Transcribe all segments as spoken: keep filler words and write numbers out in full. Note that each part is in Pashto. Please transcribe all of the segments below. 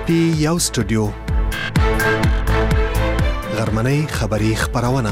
پی یو سټوډیو غرمنۍ خبری خبرونه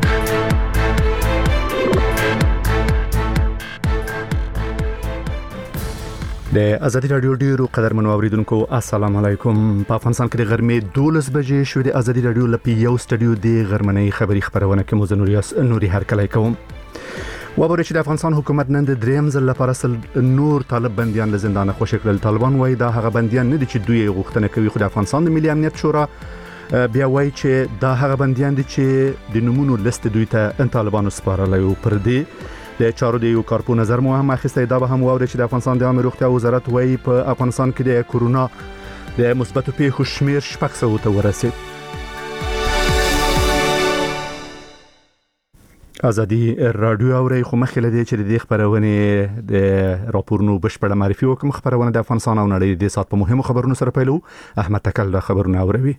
د ازادي رادیو ډیرو قدرمنو اوریدونکو السلام علیکم. په افغانستان کې د غرمې دولس بجې شوې د ازادي رادیو لپاره یو سټوډیو د غرمنۍ خبری خبرونه کې مو زنوریاس نوري هرکلی کوم. وبوري چې د افغانستان حکومت نن د دریم ځل لپاره سل نور طالب بنديان له زندان خوشی کړل. طالبان وایي دا هغه بنديان نه دي چې دوی غوښتنه کوي، خو د افغانستان د ملي امنیت شورا بیا وایي چې دا هغه بنديان دي چې د نمونو لیست دوی ته طالبانو سپارلی او پر دې د چارو د یو کارپو نظر مو هم اخیسته. دا به هم واوري چې د افغانستان د عامه روغتیا وزارت وایي په افغانستان کې د کورونا د مثبتو پیښو شمیر شپږ سوه ته ورسید. ازادي رادیو اوري خو مخکې لدی چې د خبرونه د راپورونو بشپړه معرفي وکم. خبرونه د افغانستان او نړۍ د سات په مهمو خبرونو سره پیلو. احمد تکل د خبرونه اوروي.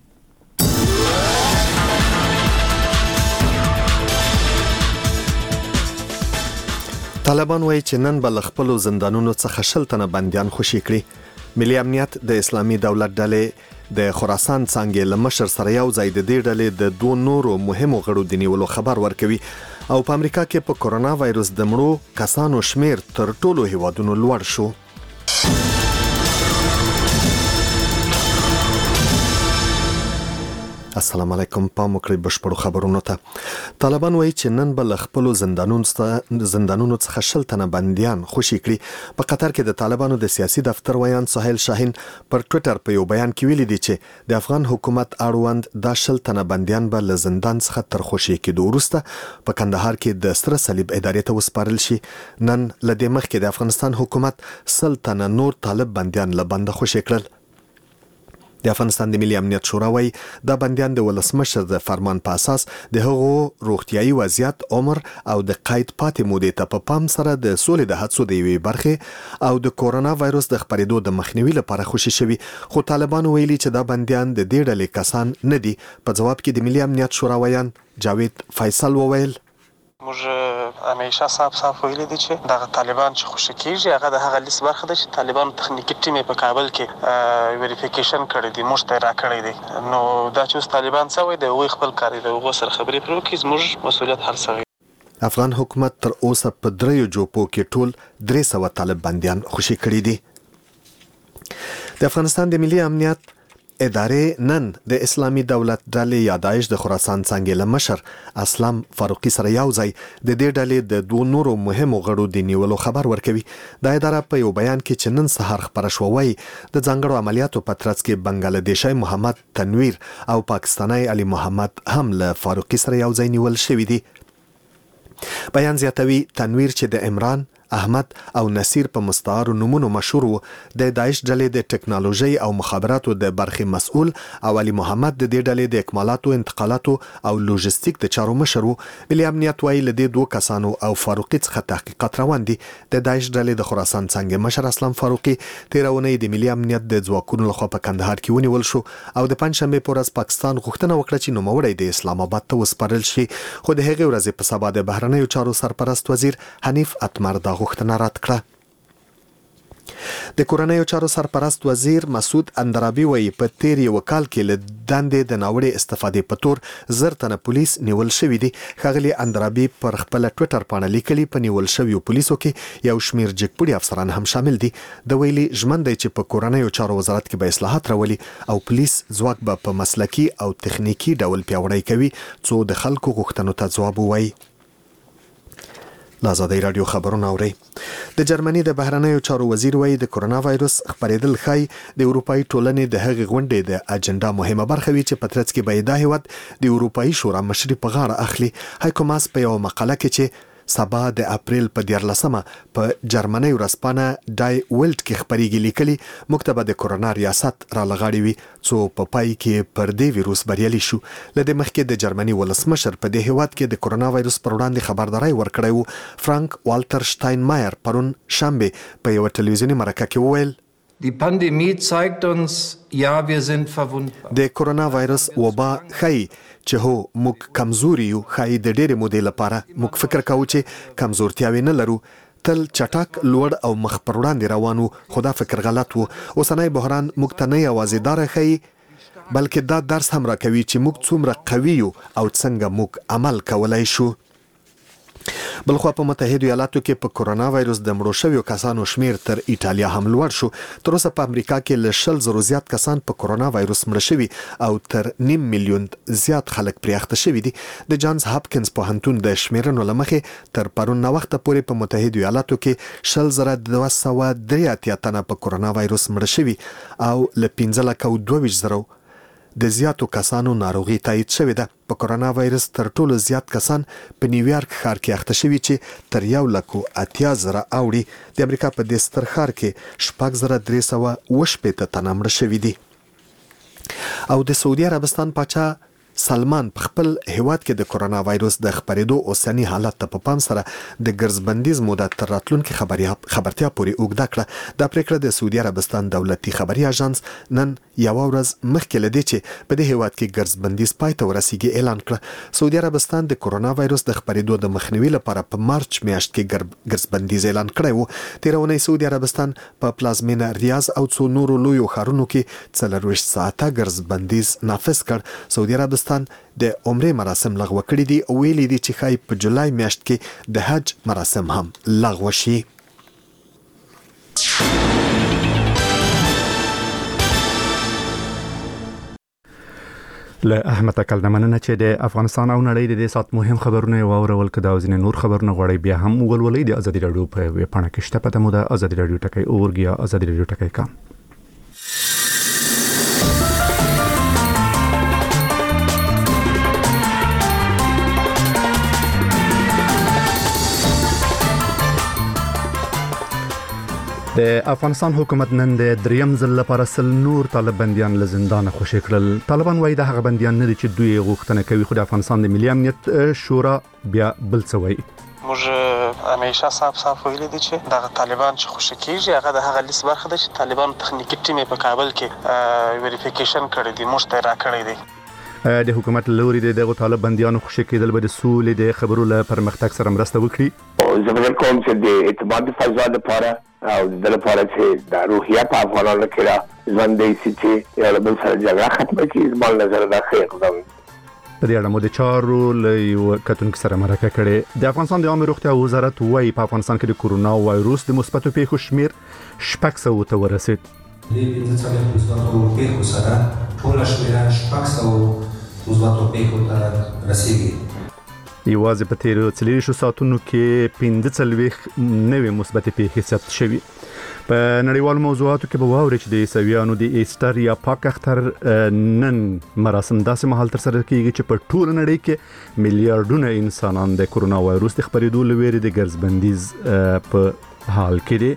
طالبان وایي چې نن به له خپلو زندانونو څخه شل تنه بندیان خوشي کړي. ملي امنیت د اسلامي دولت ډلې د خراسان څنګه له مشر سره یو ځای د دې ډلې د دوه نورو مهمو غړو د نیولو خبر ورکوي او په امریکا کې په کورونا وایروس د مړو کسانو شمیر تر ټولو هیوادونو لوړ شو. السلام علیکم. پام وکړئ بشپړو خبرونو ته. طالبان وایي چې نن به له خپلو زندانونو زندانونو څخه شل تنه بندیان خوشي کړي. په قطر کې د طالبانو د سیاسي دفتر ویان سهیل شاهین پر ټوئیټر په یو بیان کې ویلي دی چې د افغان حکومت اړوند دا شل تنه بندیان به له زندان څخه تر خوشي کېدو وروسته په کندهار کې د سره صلیب ادارې ته وسپارل شي. نن له دې مخکې د افغانستان حکومت سل تنه نور طالب بندیان له بنده خوشي کړل. د افغانستان د ملي امنیت شورا وایي دا بندیان د ولسمشر د فرمان په اساس د هغو روغتيایي وضعیت، عمر او د قید پاتې مودې ته په پام سره د سولې د هڅو د یوې برخې او د کورونا وایروس د خپرېدو د مخنیوي لپاره خوشي شوي. خو طالبان ویلي چې دا بندیان د دې ډلې کسان نه دي. په جواب کې د ملي امنیت شورا ویان جاوید فیصل وویل موږ همیشه صاحب صاحب ویلي دي چې دغه طالبان چې خوشي کیږي هغه د هغه لیست برخه ده چې طالبان تخنیکی ټیم په کابل کې ویریفیکیشن کړی دی، موږ ته راکړی دی. نو دا چې اوس طالبان څه وایي د هغوی خپل کار دی، د هغو سره خبرې پرې وکړي. زموږ مسؤلیت هر څه وي. افغان حکومت تر اوسه په دریو جوپو کې ټول درې سوه طالب بندیان خوشي کړي دي. د افغانستان د ملي امنیت ادارې نن د اسلامي دولت ډلې یا داعش د خراسان څنګه له مشر اسلام فاروقي سره یو ځای د دې ډلې د دوه نورو مهمو غړو د نیولو خبر ورکوي. دا اداره په یو بیان کې چې نن سهار خبره شوه وایي د ځانګړو عملیاتو په ترڅ کې بنگلادیشي محمد تنویر او پاکستاني علي محمد هم له فاروقي سره یو ځای نیول شوی دي. بیان زیاتوي تنویر چې د عمران، احمد او نصیر په مستعارو نومونو مشهور و، د داعش ډلې د ټکنالوژي او مخابراتو د برخې مسؤل او علي محمد د دې ډلې د اکمالاتو، انتقالاتو او لوجستیک د چارو مشر و. ملي امنیت وايي له دې دوه کسانو او فاروقي څخه تحقیقات روان دي. د داعش ډلې د خراسان څنګه مشر اسلام فاروقي تیر اونۍ د ملي امنیت د ځواکونو لخوا په کندهار کې ونیول شو او د پنځشنبه په ورځ پاکستان غوښتنه وکړه چې نوموړی د اسلام آباد ته وسپارل شي، خو د هغې ورځې په سبا د بهرنیو چارو سرپرست وزیر حنیف اتمر دا غوښتنه رد کړه. د کورنیو چارو سرپرست وزیر مسعود اندرابي وایي په تیر یو کال کې له دندې د ناوړې استفادې په تور زر تنه پولیس نیول شوي دي. ښاغلي اندرابي پر خپل ټوئیټر باندې لیکلي په نیول شویو پولیسو کې یو شمیر جګپوړي افسران هم شامل دي. د ویلي ژمن دی چې په کورنیو چارو وزارت کې به اصلاحات راولي او پولیس ځواک به په مسلکي او تخنیکی ډول پیاوړی کوي څو د خلکو غوښتنو ته ځواب ووایي. ازادي رادیو خبرونه اوري. د جرمني د بهرنیو چارو وزیر وایي د کورونا وایروس خپرېدل ښایي د اروپאי ټولنې د هغې غونډې د اجنډا مهمه برخه وي چې په ترڅ کې به دا هیواد د اروپאי شورا مشري په غاړه اخلي. هایکو ماس په یو مقاله کې چې سبا د اپریل په دیارلسمه په جرمني ورځپاڼه ډای ویلټ کې خبرېږي لیکلي موږ ته به د کورونا ریاست را لغاړي وي څو په پای کې پر دې ویروس بریالي شو. له دې مخکې د جرمني ولسمشر په دې هیواد کې د کورونا وایروس پر وړاندې خبرداري ورکړی و. فرانک والټر شتاینمایر پرون شنبه په یو ټلویزیوني مرکه کې وویل Die Pandemie zeigt uns, ja, wir sind verwundbar. د کورونا وایروس وبا ښایي چې هو موږ کمزوري یو. ښایي د ډېرې مودې لپاره موږ فکر کوو چې کمزورتیاوې نه لرو. تل چټک لوړ او مخ پر وړاندې روان وو، خو دا فکر غلط وو. اوسنی بحران موږ ته نه یوازې دا راښیي بلکې دا درس هم راکوي چې موږ څومره قوي یو او څنګه موږ عمل کولی شو. بلخوا په متحده ایالاتو کې په کرونا وایروس د مړو شویو کسانو شمیر تر ایټالیا هم لوړ شو. تر اوسه په امریکا کې له شل زرو زیات کسان په کرونا وایروس مړه شوي او تر نیم میلیون زیات خلک پرې اخته شوي دي. د جانز هاپکینز پوهنتون د شمیرنو له مخې تر پرون وخته پورې په متحده ایالاتو کې شل زره دوه سوه درې اتیا تنه په کرونا وایروس مړه شوي او له پنځه لکه او دوه ویشت زرو د زیاتو کسانو ناروغي تایید شوې ده. په کرونا وایرس تر ټولو زیات کسان په نیویارک ښار کې اخته شوي چې تر یو لکو اتیا زره اوړي. د امریکا په دې ستر ښار کې شپږ زره درې سوه اوه شپېته تنه مړه شوي دي. او د سعودي عربستان پاچا سلمان په خپل هیواد کې د کرونا وایروس د خپرېدو اوسنی حالت ته په پام سره د ګرځبندیز موده تر راتلونکي خبرتیا پورې اوږده کړه. دا پریکړه د سعودي عربستان دولتي خبري اژانس نن یوه ورځ مخکې له دې چې په دې هیواد کې ګرځبندیز پای ته ورسیږي اعلان کړه. سعودي عربستان د کرونا وایروس د خپرېدو د مخنیوي لپاره په مارچ میاشت کې ګرځبندیز اعلان کړی وو. تېره اونۍ سعودي عربستان په پلازمینه ریاض او څو نورو لویو ښارونو کې څلرویشت ساعته ګرځبندیز نافذ کړ. سعودي عربستان د عمرې مراسم لغوه کړي دي او ویلي دي چې ښایي په جولای میاشت کې د حج مراسم هم لغوه شي. له احمد اکل نه مننه چې د افغانستان او نړۍ د دې سات مهم خبرونه واورول. که دا ځینې نور خبرونه غواړئ بیا هم ولولئ د ازادي راډیو په ویب پاڼه کې شته. پته مو ده ازادي راډیو ټکی اورګ یا ازادي راډیو ټکی کام. د افغانستان حکومت نن د دریم ځل لپاره سل نور طالب بندیان له زندانه خوشي کړل. طالبان وايي د هغه بندیان نه دي چې دوی غوښتنه کوي، خو د افغانستان د ملي امنیت شورا بیا بل څه وایي. موږ همیشه صاحب صاحب ویلي دي چې دغه طالبان چې خوشي کیږي هغه د هغه لیست برخه ده چې طالبان تخنیکی ټیم په کابل کې ویریفیکیشن کړی دی، موږ ته راکړی دی. د حکومت لوري دغه طالب بندیانو خوشي کېدل به د سولې د خبرو له پرمختګ سره مرسته وکړي. زموږ کوم چې د اعتماد فضا لپاره او د لپاره چې د روحیات افغانانو کې را ژوندۍ سي چې یو بل سره جګړه ختمه کړي، زموږ نظر دا ښه اقدام. په دې اړه مو د چارو له یو کتونکو سره مرکه کړې. د افغانستان د عامه روغتیا وزارت وايي په افغانستان کې د کورونا وایروس د مثبتو پیښو شمیر شپږ سوه ته ورسید. د پنځه څلوېښت مثبتو پیښو سره ټوله شمېره شپږ سوه مثبتو پیښو ته رسیږي. یوازې په تیرو څلوېښتو ساعتونو کې پنځه څلوېښت نوې مثبتې پیښې ثبت شوي. په نړیوالو موضوعاتو کې به واورئ چې د عیسویانو د ایسټر یا پاک اختر نن مراسم داسې مهال ترسره کیږي چې په ټوله نړۍ کې میلیارډونه انسانان د کرونا وایروس د خپرېدو له ویرې د ګرځبندیز په حال کې دي.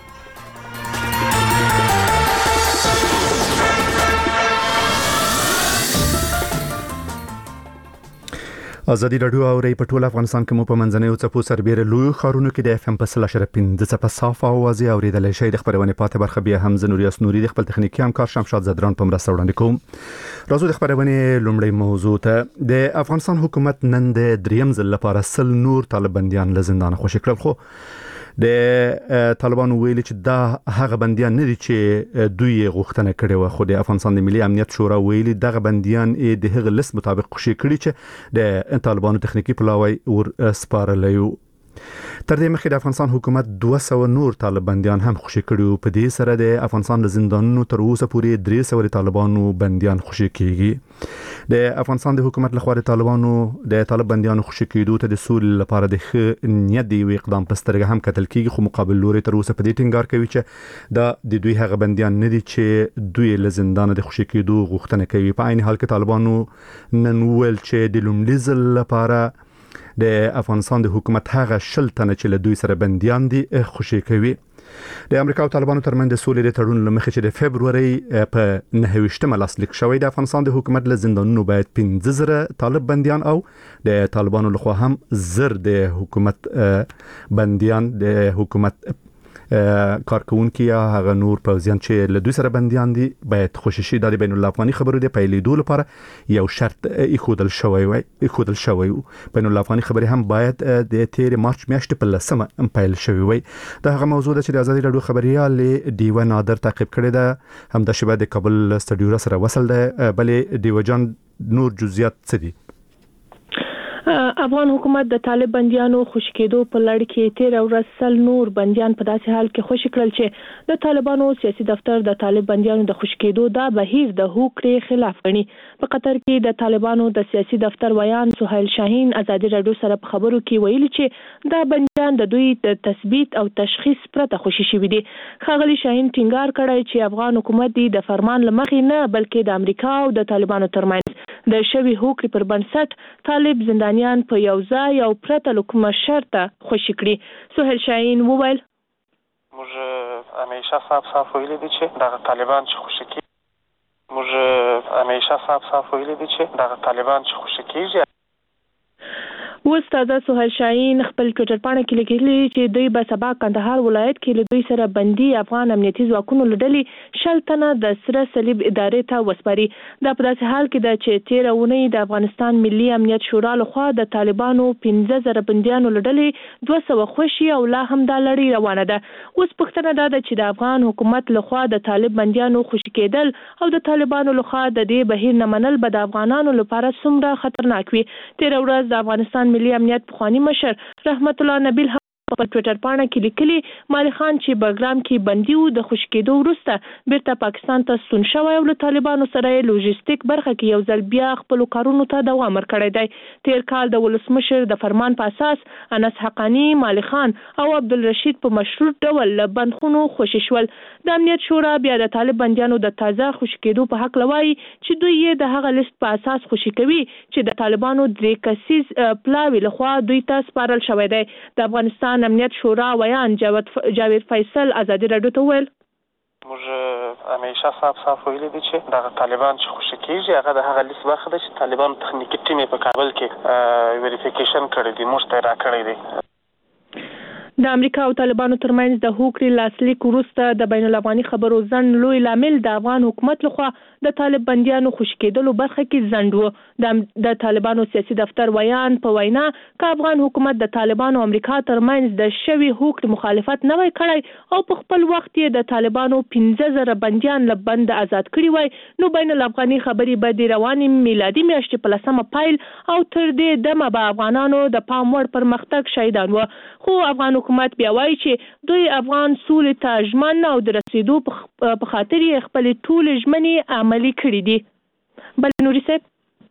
ازادي راډیو اوري په ټول افغانستان کې مو په منځنۍ او څپو سربېره لوی خارونو کې د اف ام په سل اشاره پنځه څپه صاف اوازې اوریدلای شئ. د خبرونې پاتې برخه بیا هم زنوریاس نوري د خپل تخنیکی همکار شمشاد زدران په مرسته وړاندې کوم. راځو د خبرونې لومړی موضوع ته. د افغانستان حکومت نن د دریم ځل لپاره سل نور طالب بندیان له زندانه خوشي کړل، خو د طالبانو ویلي چې دا هغه بندیان نه دي چې دوی غوښتنه کړې و، خو د افغانستان د ملي امنیت شورا ویلي دغه بندیان د هغه لیست مطابق خوشي کړي چې د طالبانو تخنیکی پلاوی ور سپارلی و. تر دې مخکې د افغانستان حکومت دوه سوه نور طالب بندیان هم خوشي کړي. په دې سره د افغانستان د زندانونو تر اوسه پورې درې سوه طالبانو بندیان خوشي کیږي. د افغانستان د حکومت لخوا د طالبانو د طالب بندیانو خوشي کېدو ته د سولې لپاره د ښه نیت د یو اقدام په سترګه هم کتل کیږي، خو مقابل لوري تر اوسه په دې ټینګار کوي چې دا د دوی هغه بندیان نه دي چې دوی له زندانه د خوشي کېدو غوښتنه کوي. په عین حال کې طالبانو نن ویل چې د لومړي ځل لپاره د افغانستان د حکومت هغه شل تنه چې له دوی سره بندیان دي خوشي کوي. د امریکا او طالبانو ترمنځ د سولې د تړون له مخې چې د فبرورۍ په نهه ویشتمه لاسلیک شوی، د افغانستان د حکومت له زندانونو باید پنځه زره طالب بندیان او د طالبانو لخوا هم زر د حکومت بندیان د حکومت کارکونکي یا هغه نور پوځیان چې له دوی سره بنديان دي باید خوششي د بین الافغاني خبرو د پیلېدو لپاره یو شرط ایښودل شوی وي ایښودل شوی بین الافغاني خبرې هم باید د تیر مارچ میاشتې په لسمه پیل شوی وي. دا هغه موضوع ده چې د ازادي رادیو خبريال دیوه نادر تعقیب کړی ده. هم د شبه د کابل استډیو سره وصل ده. بلې دیوه جان نور جزئیات څه دي؟ افغان حکومت د طالب بنديانو خوشی کېدو په لړ کې تیر ورځ سل نور بنديان په داسې حال کې خوشی کړل چې د طالبانو سیاسي دفتر د طالب بنديانو د خوشی کېدو دا بهیر د هوکړې خلاف غني. په قطر کې د طالبانو د سیاسي دفتر ویان سهیل شاهین ازادي رادیو سره په خبرو کې ویلي چې دا بنديان د دوی د تثبیت او تشخیص پرته خوشی شوي دي. ښاغلي شاهین ټینګار کړی چې افغان حکومت د فرمان لمخې نه بلکې د امریکا او د طالبانو ترمنځ د شوی هوکړې پر بنسټ طالب زندانیان په یو ځای او پرته له کومه شرطه خوشي کړي. سهیل شاهین وویل موږ همیشه صاحب صاحب ویلي دي چې دغه طالبان چې خوشي کېږي موږ همیشه صاحب صاحب ویلي دي چې دغه طالبان چې خوشي کېږي. اوس تازه سهیل شاهین خپل ټویټر پاڼه کې لیکلي چې دوی به سبا کندهار ولایت کې له دوی سره بندي افغان امنیتي ځواکونو لړلې شل تنه د سره صلیب ادارې ته وسپاري. دا په داسې حال کې ده چې تیر اونۍ د افغانستان ملي امنیت شورا لخوا د طالبانو پنځه زره بنديانو لړلې دوه سوه خوشي او لا هم دا لړۍ روانه ده. اوس پوښتنه ده چې د افغان حکومت لخوا د طالب بنديانو خوشي کېدل او د طالبانو لخوا د دې بهیر نه منل به د افغانانو لپاره څومره خطرناک وي. تیر ورځ د افغانستان ملي امنیت پخوانی مشر رحمت الله نبیل په ټویټر پاڼه کې لیکلي مالي خان چې بګرام کې بندي و د خوشي کېدو وروسته بیرته پاکستان ته ستون شوی او له طالبانو سره لوجستیک برخه کې یو ځل بیا خپل کارونو ته دوام ورکړی دی. تیر کال د ولسمشر د فرمان په اساس انس حقانی، مالي خان او عبدالرشید په مشروط ډول له بندخونو خوشي شول. د امنیت شورا بیا د طالب بنديانو د تازه خوشي کېدو په حق لوي چې دوی یې د هغه لیست په اساس خوشي کوي چې د طالبانو درې کسیز پلاوی لخوا دوی ته سپارل شوی دی. د افغانستان امنیت شورا ویان جاوید فیصل ازادي رادیو ته ویل موږ همیشه صاحب صاحب ویلي دي چې دغه طالبان چې خوشي کېږي هغه د هغه لیست برخه ده چې طالبانو تخنیکي ټیم په کابل کې ویریفیکیشن کړی دی، موږ ته راکړی دی. د امریکا او طالبانو ترمنځ د هوکړې لاسلیک وروسته د بین الافغاني خبرو ځنډ لوی لامل د افغان حکومت لخوا د طالب بنديانو خوشي کېدلو برخه کې ځنډ و. د طالبانو سیاسي دفتر ویان په وینا که افغان حکومت د طالبانو او امریکا ترمنځ د شوی هوکړې مخالفت نه وای کړی او په خپل وخت یې د طالبانو پنځه زره بنديان له بند آزاد کړي وای نو بین الافغاني خبرې به د روانې میلادي میاشتې په لسمه پیل او تر دې دمه به افغانانو د پام وړ پرمختګ شهیدان و. خو افغان حکومت بیا وایي چې دوی افغان سولې ته ژمن او د رسیدو په خاطر یې خپل ټول ژمنې عملي کړې دي. بل نوري صاحب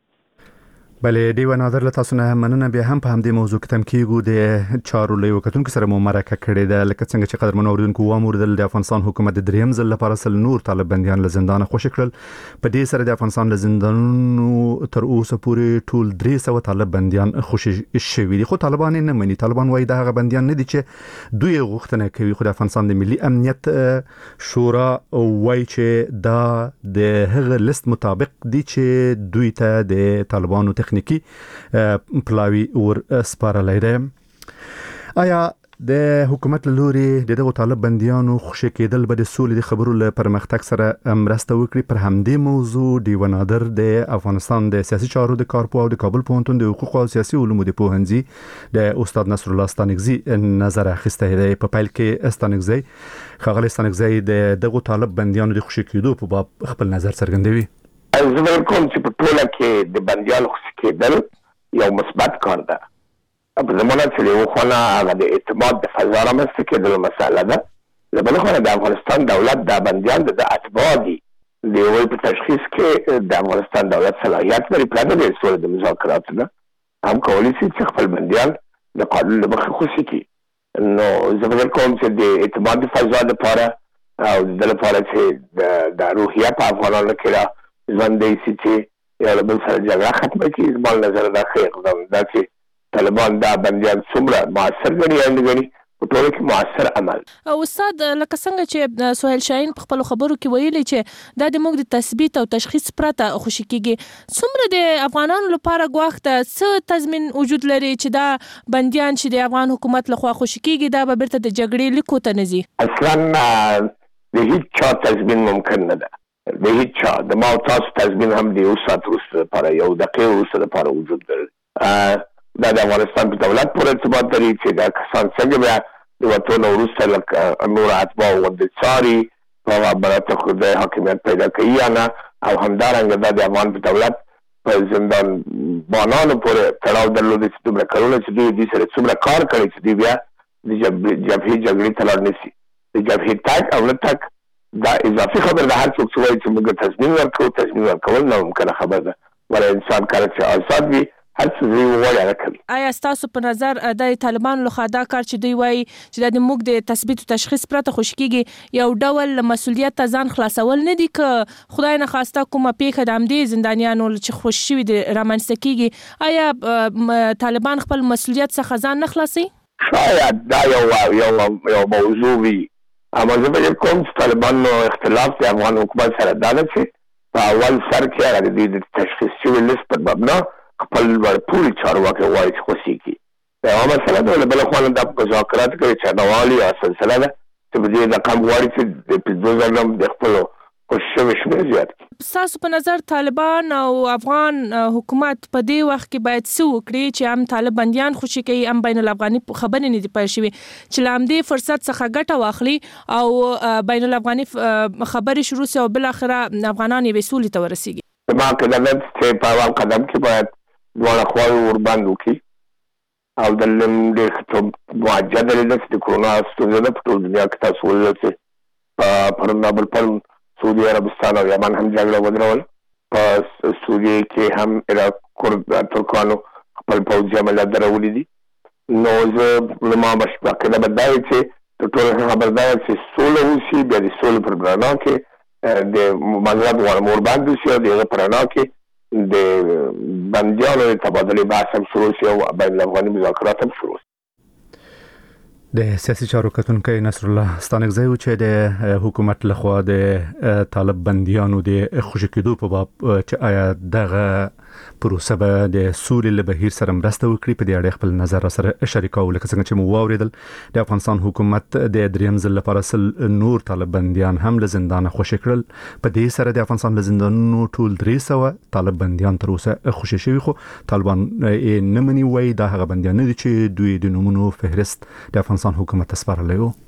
بلې دیوه نادر له تاسو نه مننه. بیا هم په همدې موضوع کې تم کېږو د چارو له یو کتونکو سره مو مرکه کړې ده. لکه څنګه چې قدرمنو اوریدونکو واوریدل د افغانستان حکومت د دریم ځل لپاره سل نور طالب بنديان له زندانه خوشي کړل. په دې سره د افغانستان له زندانونو تر اوسه پورې ټول درې سوه طالب بنديان خوشي شوي دي. خو طالبان نه مني. طالبان وایي دا هغه بنديان نه دي چې دوی غوښتنه کوي. خو د افغانستان د ملي امنیت شورا وایي چې دا د هغه لیست مطابق دي چې دوی ته د طالبانو تخنیکی پلاوی ور سپارلای دی. آیا د حکومت لوري د دغه طالب بنديانو خوشي کېدل به د سولې د خبرو له پرمختګ سره مرسته وکړي؟ پر همدې موضوع دیوه نادر د افغانستان د سیاسي چارو د کارپو او د کابل پوهنتون د حقوق او سیاسي علومو د پوهنځي د استاد نصر الله ستانکزي نظر اخیسته دی. په پیل کې ستانکزي ښاغلی ستانکزي د دغه طالب بنديانو د خوشي کېدو په باب خپل نظر څرګندوي. زه به کوم چې په ټوله کې د بنديانو خوشي کېدل یو مثبت کار ده. په زمانه چې یو خونه هغه د اعتماد د فضا رامنځته کېدلو مسله ده. له بلې خوا د افغانستان دولت د بنديان د اتباع دي د یو په تشخیص کې د افغانستان دولت صلاحیت لري پرته د سولې د مذاکراتو نه هم کولی شي چې خپل بنديان د قانون له مخې خوشي کړي. نو زه به کوم چې د اعتماد د فضا لپاره او د لپاره چې د روحیه په افغانانو کې را ژوندی شي چې یو له بل سره جګړه ختمه کړي. زما له نظره دا ښه اقدام ده چې طالبان دا بندیان څومره مؤثر ګڼي یا نه ګڼي په ټولو کې مؤثر عمل. استاد لکه څنګه چې سهیل شاهین په خپل خبرو کې ویلي چې دا د موږ د تثبیت او تشخیص پرته خوشی کیږي، څومره د افغانانو لپاره ګواښ ته څه تضمین وجود لري چې دا بنديان چې د افغان حکومت لخوا خوشی کیږي دا به بیرته د جګړې لیکو ته نه ځي؟ اصلا د هیڅ چا تضمین ممکن نه ده، د هیڅ چا د ما او تاسو تضمین هم د یو ساعت وروسته لپاره یو دقیقه وروسته لپاره وجود لري. دا د افغانستان په دولت پورې ارتباط لري چې دا کسان څنګه بیا د وطن وروسته لکه نور اتباع غوندې څاري په هغه برابر خو د حاکمیت پیدا کوي یا نه، او همدارنګه دا د افغان په دولت په زندان بانانو پورې تړاو درلودی چې دومره کلونه چې دوی دې سره څومره کار کړی چې دوی بیا د جبهې جګړې ته لاړ نه شي. د جبهې تګ او نه تګ دا اضافي خبر ده. هر څوک چې وایي چې موږ تضمین ورکوو، تضمین ورکول ناممکنه خبره ده، ولې انسان کله چې آزاد وي هر څه دوی وغواړي هغه کوي. آیا ستاسو په نظر د طالبانو لخوا دا کار چې دوی وایي چې د موږ د تثبیت او تشخیص پرته خوشی کیږي یو ډول مسؤلیت ته ځان خلاصول نه دي که خدای نه خواسته کومه پیښه د همدې زندانیانو چې خوشي شوي دي رامنځته کیږي؟ آیا طالبان خپل مسؤلیت څخه ځان نه خلاصي؟ شاید دا یو یو یو موضوع وي، اما زه به کوم چې طالبانو اختلاف د افغان حکومت سره دا ده چې په اول سر کې هغه د دې تشخیص شوي لیست پر مبنا خپل ټول چارواکي غواړي چې خوشي کړي. دا یوه مسله ده. له بله خوا نه دا مذاکرات کوي چې نوالي یا سلسله ده چې په دې رقم غواړي چې د پنځوس زره د خپلو خوشي شوي شمېر زیات کړي. ستاسو په نظر طالبان او افغان حکومت په دې وخت کې باید څه وکړي چې هم طالب بندیان خوشي کوي، هم بین الافغاني خبرې نه دي پیل شوي چې له همدې فرصت څخه ګټه واخلي او بین الافغاني خبرې شروع شي او بالاخره افغانان یې سولې ته ورسیږي؟ زما که دا چې په اول قدم کې باید دواړه خواوې ورباندې وکړي او د ډېر موجه دلیل ده چې د کرونا ستونزه ده په ټول دنیا کې تاسو ولیدل چې په پرون بل پرون سعودي عربستان او یمن هم جګړه ودرول، په سوریې کې هم عراق کرد ترکانو خپل پوځي عملیات درولي دي. نو زه له ما عقیده به دا وي چې د ټولو خبردار چې سوله وشي، بیا د سولې پر رڼا کې د مذهب غواړم ورباندې وشي او د هغه په رڼا کې د بندیانو د تبادلې بحث هم شروع شي او بین الافغاني مذاکرات هم شروع شي. د سیاسي چارو کتونکی نصر الله ستانکزی چې د حکومت لخوا د طالب بندیانو د خوشي کېدو په باب چې آیا دغه پروسه به د سولې له بهیر سره مرسته وکړي په دې اړه خپل نظر سره شریکو. لکه څنګه چې مو واوریدل د افغانستان حکومت د دریم ځل لپاره سل نور طالب بندیان هم له زندان خوشي کړل. په دې سره د افغانستان له زندانونو ټول درې سوه طالب بندیان تر اوسه خوشي شوي، خو طالبان یې نه مني، وایي دا هغه بندیان نه دي چې دوی د نومونو فهرست د افغانستان حکومت ته سپارلی و.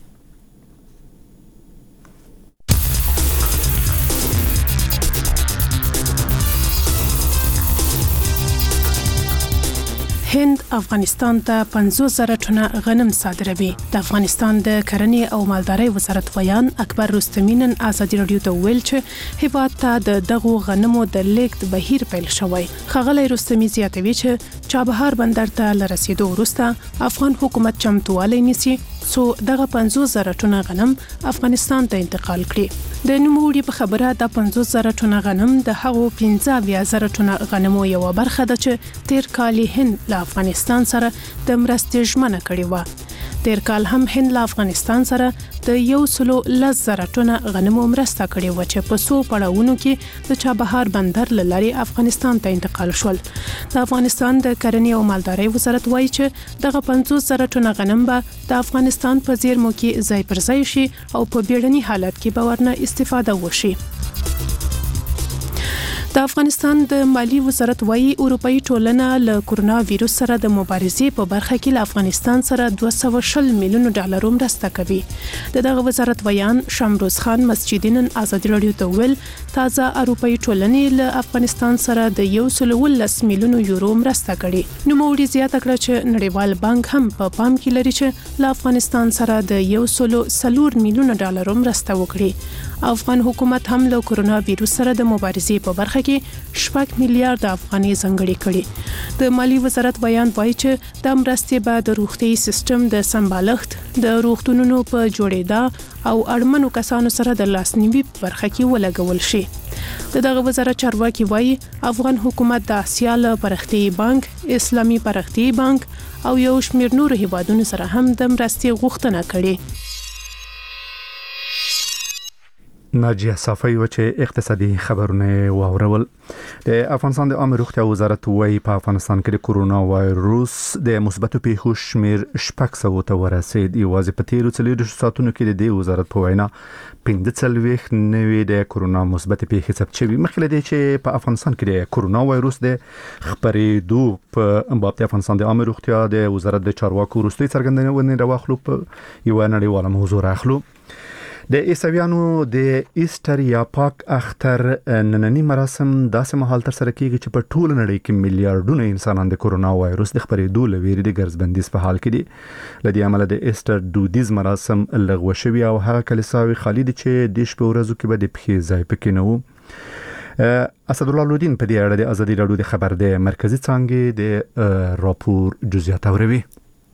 هند افغانستان ته پنځوس زره ټنه غنم صادروي. د افغانستان د کرنې او مالدارۍ وزارت ویان اکبر رستمی نن ازادي رادیو ته ویل چې هیواد ته د دغو غنمو د لیږد بهیر پیل شوی. ښاغلی رستمی زیاتوي چې چابهار بندر ته له رسیدو وروسته افغان حکومت چمتووالی نیسي څو دغه پنځوس زره ټنه غنم افغانستان ته انتقال کړي. د نوموړي په خبره د پنځوس زره ټنه غنم د هغو پنځه اویا زره ټنه غنمو یوه برخه ده چې تیر کال هند له افغانستان سره د مرستې ژمنه کړې وه. تیر کال هم هند له افغانستان سره د یو سلو لس زره ټنه غنمو مرسته کړې وه چې په څو پړاوونو کې د چابهار بندر له لارې افغانستان ته انتقال شول. د افغانستان د کرنې او مالدارۍ وزارت وایي چې دغه پنځوس زره ټنه غنم به د افغانستان په زیرمو کې ځای پر ځای شي او په بیړني حالت کې به ورنه استفاده وشي. د افغانستان د مالی وزارت وایي اروپאי ټولنه له کرونا وایرس سره د مبارزې په برخه کې له افغانستان سره دوه سوه شل میلیون ډالر مرسته کوي. د دغه وزارت بیان شمروز خان مسجدي نن ازادي رادیو ته ویل تازه اروپאי ټولنې له افغانستان سره د یو سل ولس میلیون یورو مرسته کړي. نوموړي زیاته کړه چې نړیوال بانک هم په پام کې لري چې له افغانستان سره د یو سل څلور میلیون ډالر مرسته وکړي. افغان حکومت هم له کرونا وایرس سره د مبارزې په برخه کې شپږ میلیارډ افغانۍ ځانګړي کړي. د مالی وزارت بیان وایي چې د مرستې به د روغتي سیستم د سمبالښت، د روغتونونو په جوړېدا او اړمنو کسانو سره د لاسنیوي په برخه کې ولګول شي. د دغه وزارت چارواکي وایي افغان حکومت د آسیا له پرختي بانک، اسلامي پرختي بانک او یو شمېر نورو هیوادونو سره هم د مرستې غوښتنه کړې. ناجیه صافی و چې اقتصادي خبرونه واورول. د افغانستان د عامه روغتیا وزارت وایي په افغانستان کې د کورونا وایروس د مثبتو پیښو شمیر شپږ سوه ته ورسید. یوازې په تیرو څلوېښتو ساعتونو کې د دې وزارت په وینا پنځه څلوېښت نوي د کورونا مثبت پیښې ثبت شوي. مخکې له دې چې په افغانستان کې د کورونا وایروس د خپرېدو په باب د افغانستان د عامه روغتیا د وزارت د چارواکو وروستۍ څرګندونې راواخلو په یوه نړیواله موضوع راخلو. د عیسویانو د ایسټر یا پاک اختر نننی مراسم داسې مهال تر سره کیږي چې په ټوله نړۍ کې میلیارډونه انسانان د کورونا وایروس د خپرېدو له ویرې د ګرځبندیز په حال کې دي. له دې امله د ایسټر دودیز مراسم لغوه شوي او هغه کلیساوي خالي دي چې د شپې ورځو کې به د پښې ځای پکې نه و. اسدالله لودین په دې اړه د ازادي راډیو د خبر د مرکزی څانګې د راپور جزئیات اوروي.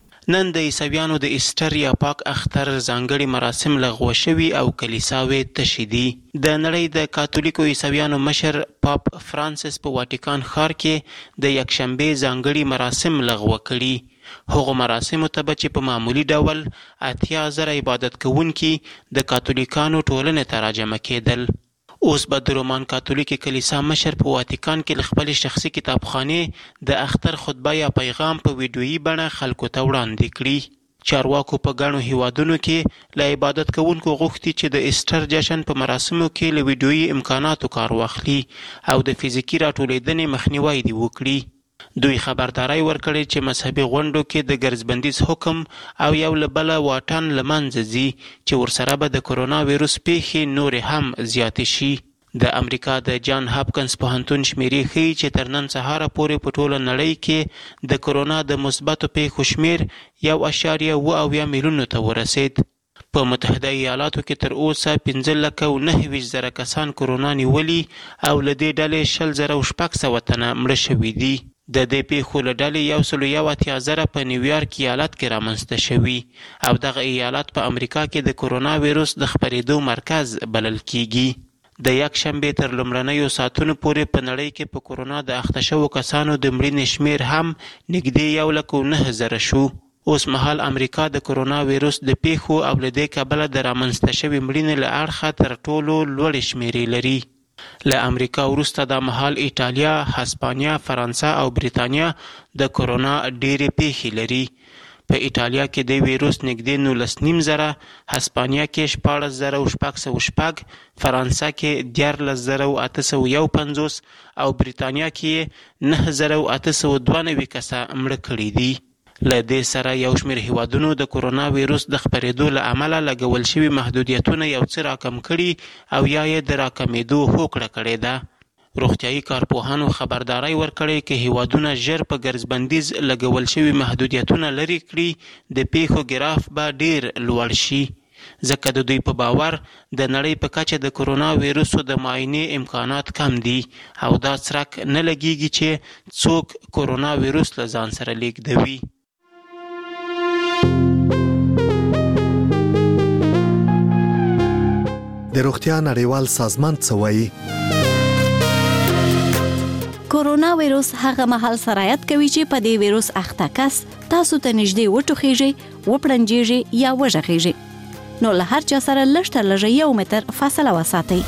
نن د عیسویانو د ایسټر یا پاک اختر ځانګړي مراسم لغوه شوي او کلیساوي تشې دي. د نړۍ د کاتولیکو عیسویانو مشر پاپ فرانسیس په واټیکان ښار کې د یکشنبې ځانګړي مراسم لغوه کړي. هغو مراسمو ته به چې په معمولي ډول اتیا زره عبادت کوونکي د کاتولیکانو ټولنې ته راجمع کېدل. اوس به د رومان کاتولیکي کلیسا مشر په واتیکان کې له خپلې شخصي کتابخانې د اختر خطبه یا پیغام په ویډیویي بڼه خلکو ته وړاندې کړي. چارواکو په ګڼو هیوادونو کې له عبادت کوونکو غوښتي چې د ایسټر جشن په مراسمو کې له ویډیویي امکاناتو کار واخلي او د فزیکي راټولېدنې مخنیوی دې وکړي. دوی خبرداري ورکړي چې مذهبي غونډو کې د ګرځبندیز حکم او یو له بله واټن له منځه ځي چې ورسره به د کورونا ویروس پیښې نورې هم زیاتې شي. د امریکا د جان هاپکنس پوهنتون شمیرې ښیي چې تر نن سهاره پورې په ټوله نړۍ کې د کورونا د مثبتو پیښو شمیر یو اعشاریه اوه اویا میلیونو ته ورسید. په متحده ایالاتو کې تر اوسه پنځه لکه او نهه ویشت زره کسان کورونا نیولي او له دې ډلې شل زره او شپږ سوه تنه مړه شوي دي. د دې پیښو له ډلې یو سل یو اتیا زره په نیویارک ایالت کې رامنځته شوي او دغه ایالت په امریکا کې د کورونا ویروس د خپرېدو مرکز بلل کیږي. د یکشنبې تر لومړنیو ساعتونو پورې په نړۍ کې په کورونا د اخته شوو کسانو د مړینې شمیر هم نږدې یو لک او نهه زره شو. اوس مهال امریکا د کورونا ویروس د پیښو او له دې کبله د رامنځته شوې مړینې له اړخه تر ټولو لوړې شمیرې لري. له امریکا وروسته دا مهال ایټالیا، هسپانیا، فرانسه او بریتانیا د کورونا ډېرې پیښې لري. په ایټالیا کې د ویروس نږدې نولس نیم زره، هسپانیا کې شپاړس زره او شپږ سوه شپږ، فرانسه کې دیارلس زره او اته سوه یو پنځوس او بریتانیا کې نهه زره او اته سوه دوه نوي کسه مړه کړي دي. له دې سره یو شمېر هیوادونو د کورونا ویروس د خپرېدو له امله لګول شوي محدودیتونه یو څه راکم کړي او یا یې د راکمېدو هوکړه کړې ده. روغتیايي کارپوهانو خبرداری ورکړی که هیوادونه ژر په ګرځبندیز لګول شوي محدودیتونه لرې کړي د پیښو ګراف به ډیر لوړ شي، ځکه د دوی په باور د نړۍ په کچه د کورونا ویروسو د معاینې امکانات کم دي او دا څرک نه لګیږي چې څوک کورونا ویروس له ځان سره لیږدوي. د روغتیا نړیوال سازمان څه وایي؟ کورونا ویروس هغه مهال سرایت کوي چې په دې ویروس اخته کس تاسو ته نږدې وټوخیږي، وپړنجیږي یا وژغیږي. نو له هر چا سره لږ تر لږه یو متر فاصله وساتئ.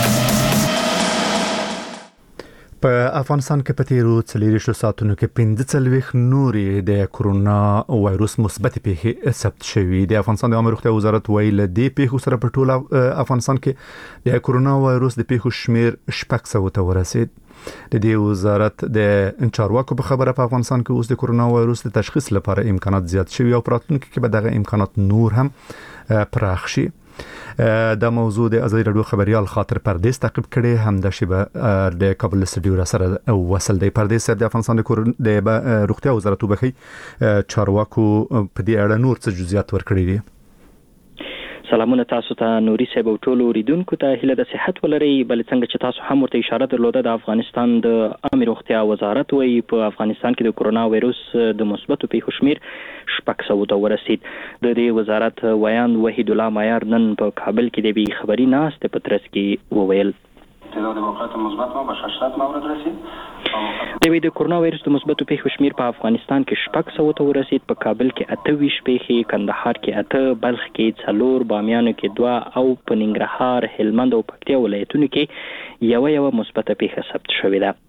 په افغانستان کې په تیرو څلوېښتو ساعتونو کې پنځه څلوېښت نورې د کورونا وایروس مثبتې پیښې ثبت شوي. د افغانستان د عامه روغتیا وزارت وایي له دې پیښو سره په ټول افغانستان کې د کورونا وایروس د پیښو شمیر شپږ سوه ته ورسید. د دې وزارت د چارواکو په خبره په افغانستان کې اوس د کورونا وایروس د تشخیص لپاره امکانات زیات شوي او په راتلونکي کې به دغه امکانات نور هم پراخ شي. دا موضوع د ازادي راډیو خبريال خاطر پردیس تعقیب کړي. همدا شیبه د کابل استودیو را سره وصل دی. پردیس د افغانستان د روغتیا وزارت وبخي چارواکو په دې اړه نور څه جزئیات ورکړي دي. سلامونه تاسو ته نوري صاحب او ټول اوریدونکو ته هیله د صحت ولري. بل څنګه چې تاسو هم ورته اشاره درلوده د افغانستان د عامه روغتیا وزارت وایي په افغانستان کې د کورونا وایروس د مثبتو پیښو شمیر شپږ سوه ته ورسید. د دې وزارت ویان وحید الله معیار نن په کابل کې د بي خبري ناستې په ترڅ کې وویل تعداد واقعات مثبت ما به ششصد مورد رسید. د د کرونا وایرس د مثبتو پیښو شمیر په افغانستان کې شپږ سوه ته ورسید، په کابل کې اته ویشت پیښې، کندهار کې اته، بلخ کې څلور، بامیانو کې دوه او په ننګرهار، هلمند او پکتیا ولایتونو کې یوه یوه مثبته پیښه ثبت شوې ده.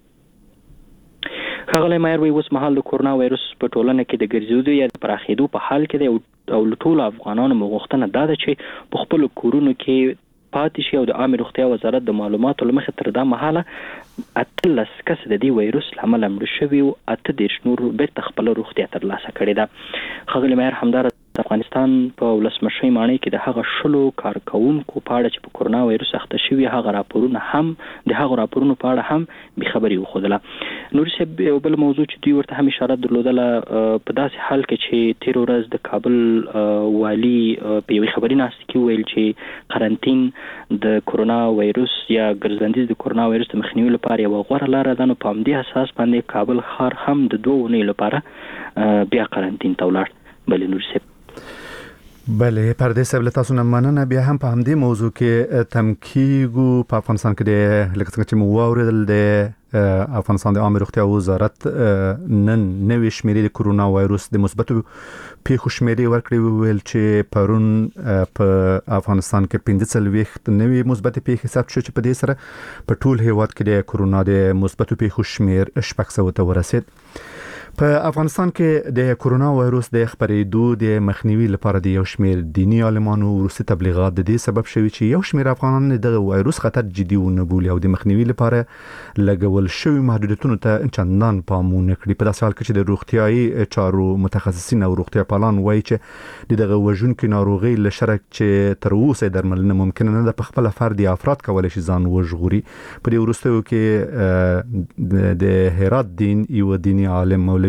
ښاغلی مایر وایي اوس مهال د کرونا وایرس په ټولنه کې د ګرځېدو یا د پراخېدو په حال کې دی او له ټولو افغانانو مو غوښتنه دا ده چې په خپلو کورونو کې پاتې شي او د عامې روغتیا وزارت د معلوماتو له مخې تر دا مهاله اتلس کسه د دې وایرس له امله مړه شوي او اته دېرش نور بېرته خپله روغتیا ترلاسه کړې ده. ښاغلي مایر همداراز د افغانستان په ولسمشرۍ ماڼۍ کې د هغه شلو کارکوونکو په اړه چې په کرونا وایرس اخته شوي هغه راپورونه هم د هغو راپورونو په اړه هم بېخبري وښودله. نوري صاحب یو بل موضوع چې دوی ورته هم اشاره درلودله په داسې حال کې چې تېره ورځ د کابل والي په یوې خبري ناستې کې وویل چې قرنطین د کرونا وایرس یا ګرځندیز د کرونا وایرس د مخنیوي لپاره یوه غوره لاره ده، نو په همدې اساس باندې کابل ښار هم د دوه اونیو لپاره بیا قرنطین ته ولاړ. بلې نوري صاحب بله پردې صاحب له تاسو نه مننه. بیا هم په همدې موضوع کې تم کیږو. په افغانستان کې د لکه څنګه چې مو واورېدل د افغانستان د عامه روغتیا وزارت نن نوې شمیرې د کرونا وایرس د مثبتو پیښو شمیرې ورکړې، ویل چې پرون په افغانستان کې پنځه څلوېښت نوې مثبتې پیښې ثبت شو چې په دې سره په ټول هیواد کې د کرونا د مثبتو پیښو شمیر شپږ سوه ته ورسید. په افغانستان کې د کرونا وایرس د خپرېدو د مخنیوي لپاره د یو شمېر دینی عالمانو وروستي تبلیغات د دې سبب شوي چې یو شمېر افغانان د وایرس خطر جدي ونه بولي او د مخنیوي لپاره لګول شوي محدودیتونو ته چندان پام ونه کړي. په داسې حال کې چې د روغتیايي چارو متخصصین او روغتیا پالان وایي چې د دغه وژونکي ناروغۍ له شره چې تر اوسه درملنه ممکنه نه ده، په خپله فردي افراد کولی شي ځان وژغوري. په دې وروستیو کې د هرات دین یو دینی عالم مولوي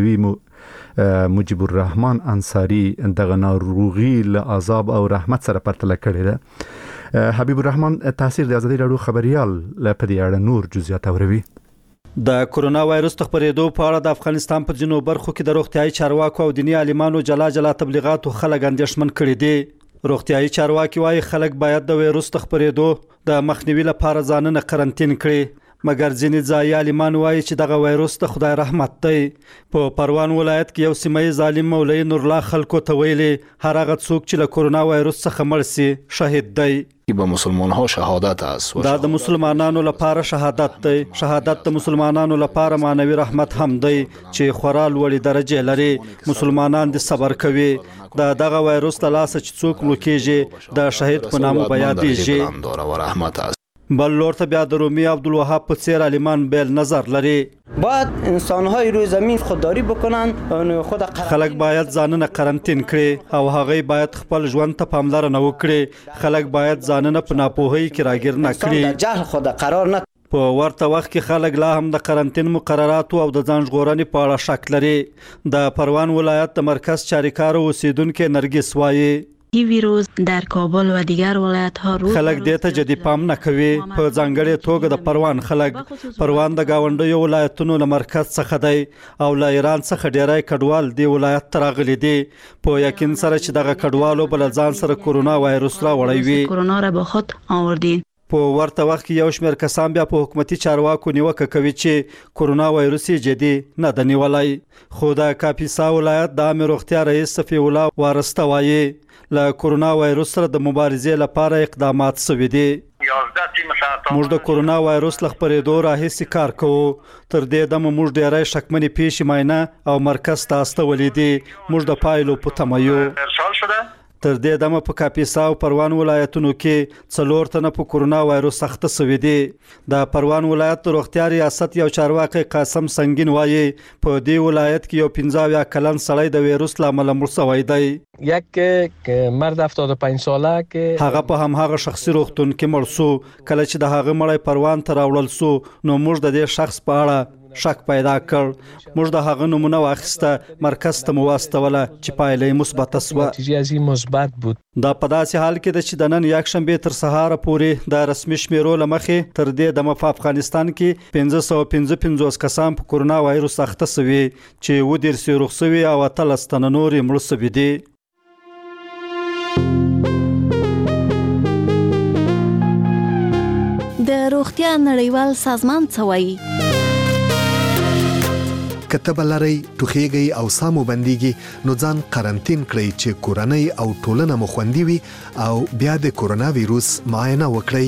مجيب الرحمن انصاری دغه ناروغي له عذاب او رحمت سره پرتله کړې ده. حبیب الرحمن تاثیر د ازادي راډیو خبريال په دې اړه نور جزئیات اوروي. د کرونا وایرس خپرېدو په اړه د افغانستان په ځینو برخو کې د روغتیايي چارواکو او دینی عالمانو جلا جلا تبلیغات خلک اندېښمن کړي دي. روغتیايي چارواکي وايي خلک باید د وایرس خپرېدو د مخنیوي لپاره ځانونه قرنطین کړي، مګر ځینې ځایي عالمان وایي چې دغه وایرس د خدای رحمت دی. په پروان ولایت کې یو سیمه ییز عالم مولوي نور الله خلکو ته ویلي هر هغه څوک چې له کرونا وایرس څخه مړ سي شهید دی. به مسلمان ها شهادت است. دا د مسلمانانو لپاره شهادت دی. شهادت د مسلمانانو لپاره معنوي رحمت هم دی چې خورا لوړې درجه لري. مسلمانان د صبر کوي. دا دغه وایرس د لاسه چې څوک مړ کیږي د شهید په نامه بیادېږي. بل لور ته بیا د رومي عبدالوهاب په څیر عالمان بیل نظر لري. باید انسان‌های روی زمین خودداری بکنن، خود خلک باید ځانونه قرنطین کړي او هغه باید خپل ژوند ته پاملرنه وکړي. خلک باید ځانونه په ناپوهۍ کې راګیر نه کړي. جهل خود قرار نه. په ورته وخت کې خلک لا هم د قرنطین مقرراتو او د ځان ژغورنې په اړه شک لري. د پروان ولایت د مرکز چاریکارو اوسیدونکو نرګس وایي این ویروس در کابل و دیگر ولایت ها رو خلک دې ته جدي پام نه کوي. په ځانګړې توګه د پروان خلک پروان د گاونډیو ولایتونو له مرکز څخه دی او له ایران څخه ډیری کډوال دی ولایت ته راغلي دي په یقین سره چې دغه کډوالو بل ځان سره کرونا وایرس راوړی وي. کرونا را به خود آوردین. په ورته وخت کې یو شمېر کسان بیا په حکومتي چارواکو نیوکه کوي چې کرونا وایرس جدي نه ده نیولی. خو د کاپیسا ولایت د عامې روغتیا رئیس صفی الله وارسته وایي له کرونا وایرس سره د مبارزې لپاره اقدامات شوي دي. موږ د کرونا وایرس له خپرېدو راهیسې کار کوو. تر دې دمه موږ ډېری شکمنې پیښې معاینه او مرکز ته استولې دي. موږ د پایلو په تمه یو. تر دې دمه په کاپیسا او پروان ولایتونو کې څلور تنه په کرونا وایرس اخته شوي دي. د پروان ولایت روغتیا ریاست یو چارواکي قاسم سنگین وایي په دې ولایت کې یو پنځه اویا کلن سړی د وایرس له امله مړ شوی دی. یک مرد هفتاد و پنج ساله که هغه په هماغه شخصي روغتون کې مړ شو. کله چې د هغه مړی پروان ته راوړل شو نو موږ د دې شخص په اړه شک پیدا کړ. موږ د هغه نمونه واخیسته، مرکز ته مو واستوله چې پایله یې مثبته شوه. دا په داسې حال کې ده چې د نن یکشنبې تر سهاره پورې د رسمي شمیرو له مخې تر دې دمه په افغانستان کې پنځه سوه پنځه پنځوس کسان په کرونا وایرس اخته شوي چې اووه دېرش یې روغ شوي او اتلس تنه نور یې مړه شوي دي. د روغتیا نړیوال سازمان څه وایي؟ کته بلری ټوخیږي او سامو بنديږي نو ځان قرنټین کړئ چې کورنۍ او ټولنه مو خوندي وي او بیا د کورونا وایروس معاینه وکړئ.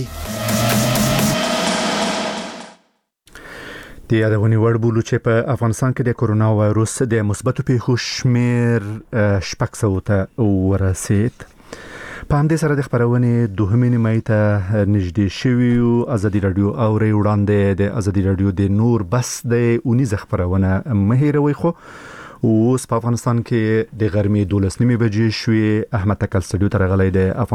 د یادونې وړ بولو چې په افغانستان کې د کورونا وایروس د مثبتو پیښو شمیر شپږ سوه ته ورسید. په همدې سره د خبرونې دوهمې نیمایي ته نږدې شوي یو. ازادي راډیو اوري وړاندې د ازادي راډیو د نور بس د اونیزه خبرونه مه هېروئ. خو اوس په افغانستان کې د غرمې دولس نیمې بجې شوې. احمد تکل سټډیو ته راغلی د